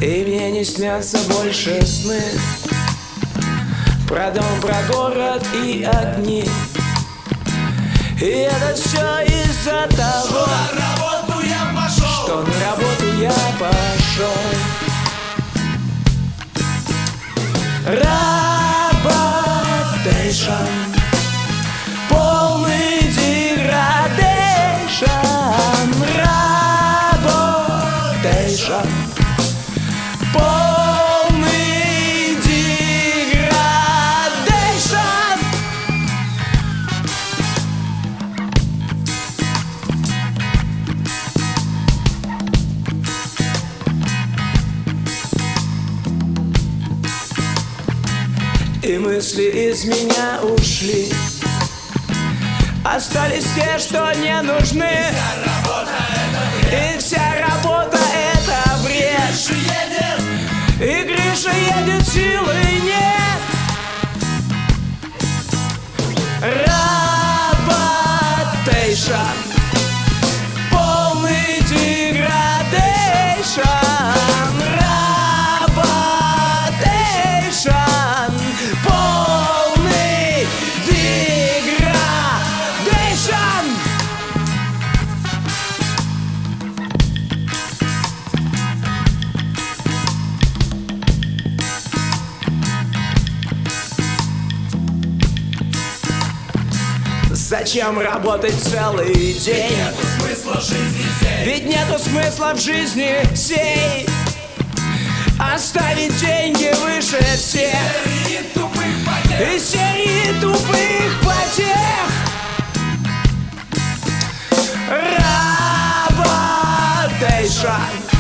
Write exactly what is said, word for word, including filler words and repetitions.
И мне не снятся больше сны про дом, про город и огни. И это все из-за того, что на работу я пошел, что на работу я пошел. Работейшн, полный деградейшн. Работейшн, полный деградейшн. И мысли из меня ушли, остались те, что не нужны. И вся работа это бред. И Гриша едет, силы нет. Работейшн, полный деградейшн. Работейшн, полный деградейшн. Зачем работать целый день? Нету смысла в жизни сей. Ведь нету смысла в жизни сей. Оставить деньги выше всех. Серии тупых потех. Из серии тупых потех. Работейшн,